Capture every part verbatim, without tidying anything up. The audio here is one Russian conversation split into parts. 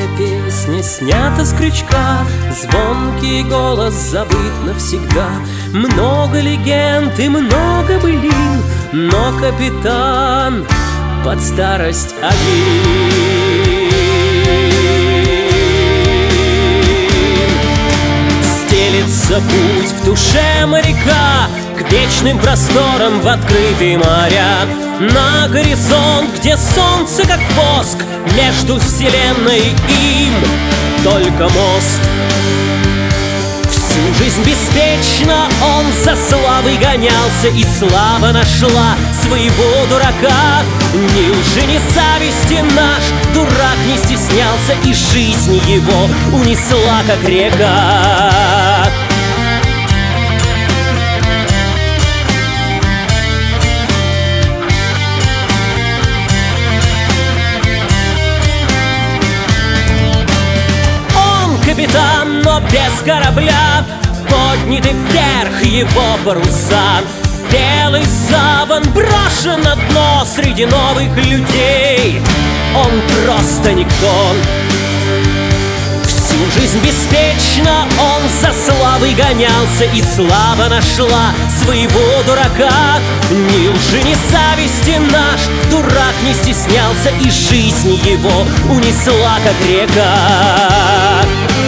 песня снята с крючка, звонкий голос забыт навсегда. Много легенд и много былин, но капитан под старость один. Стелется путь в душе моряка к вечным просторам в открытые моря, на горизонт, где солнце как воск, между вселенной и им только мост. Всю жизнь беспечно он за славой гонялся, и слава нашла своего дурака. Неужели не зависти наш дурак не стеснялся, и жизнь его унесла, как река? Капитан, но без корабля, подняты вверх его паруса. Белый саван брошен на дно среди новых людей. Он просто никто. Всю жизнь беспечно он за славой гонялся, и слава нашла своего дурака. Неужели не зависти наш дурак не стеснялся, и жизнь его унесла, как река?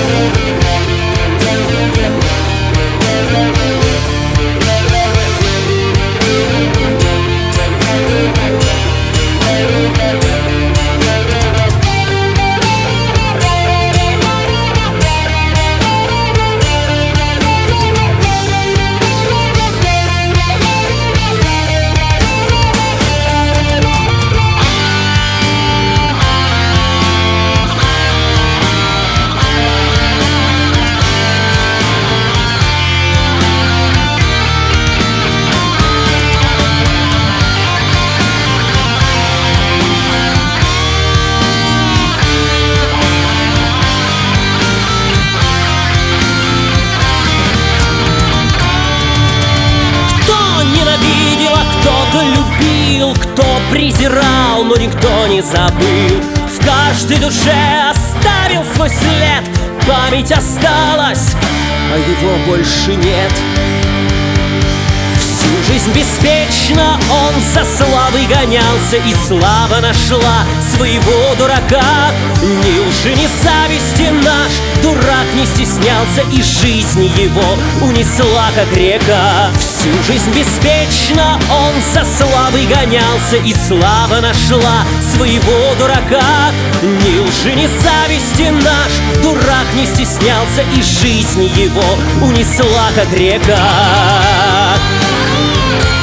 Кто презирал, но никто не забыл. В каждой душе оставил свой след. Память осталась, а его больше нет. Всю жизнь беспечно он за славой гонялся, и слава нашла своего дурака. Неужели не зависти наш дурак не стеснялся, и жизнь его унесла, как река? Всю жизнь беспечно он за славой гонялся, и слава нашла своего дурака. Неужели не зависти наш дурак не стеснялся, и жизнь его унесла, как река?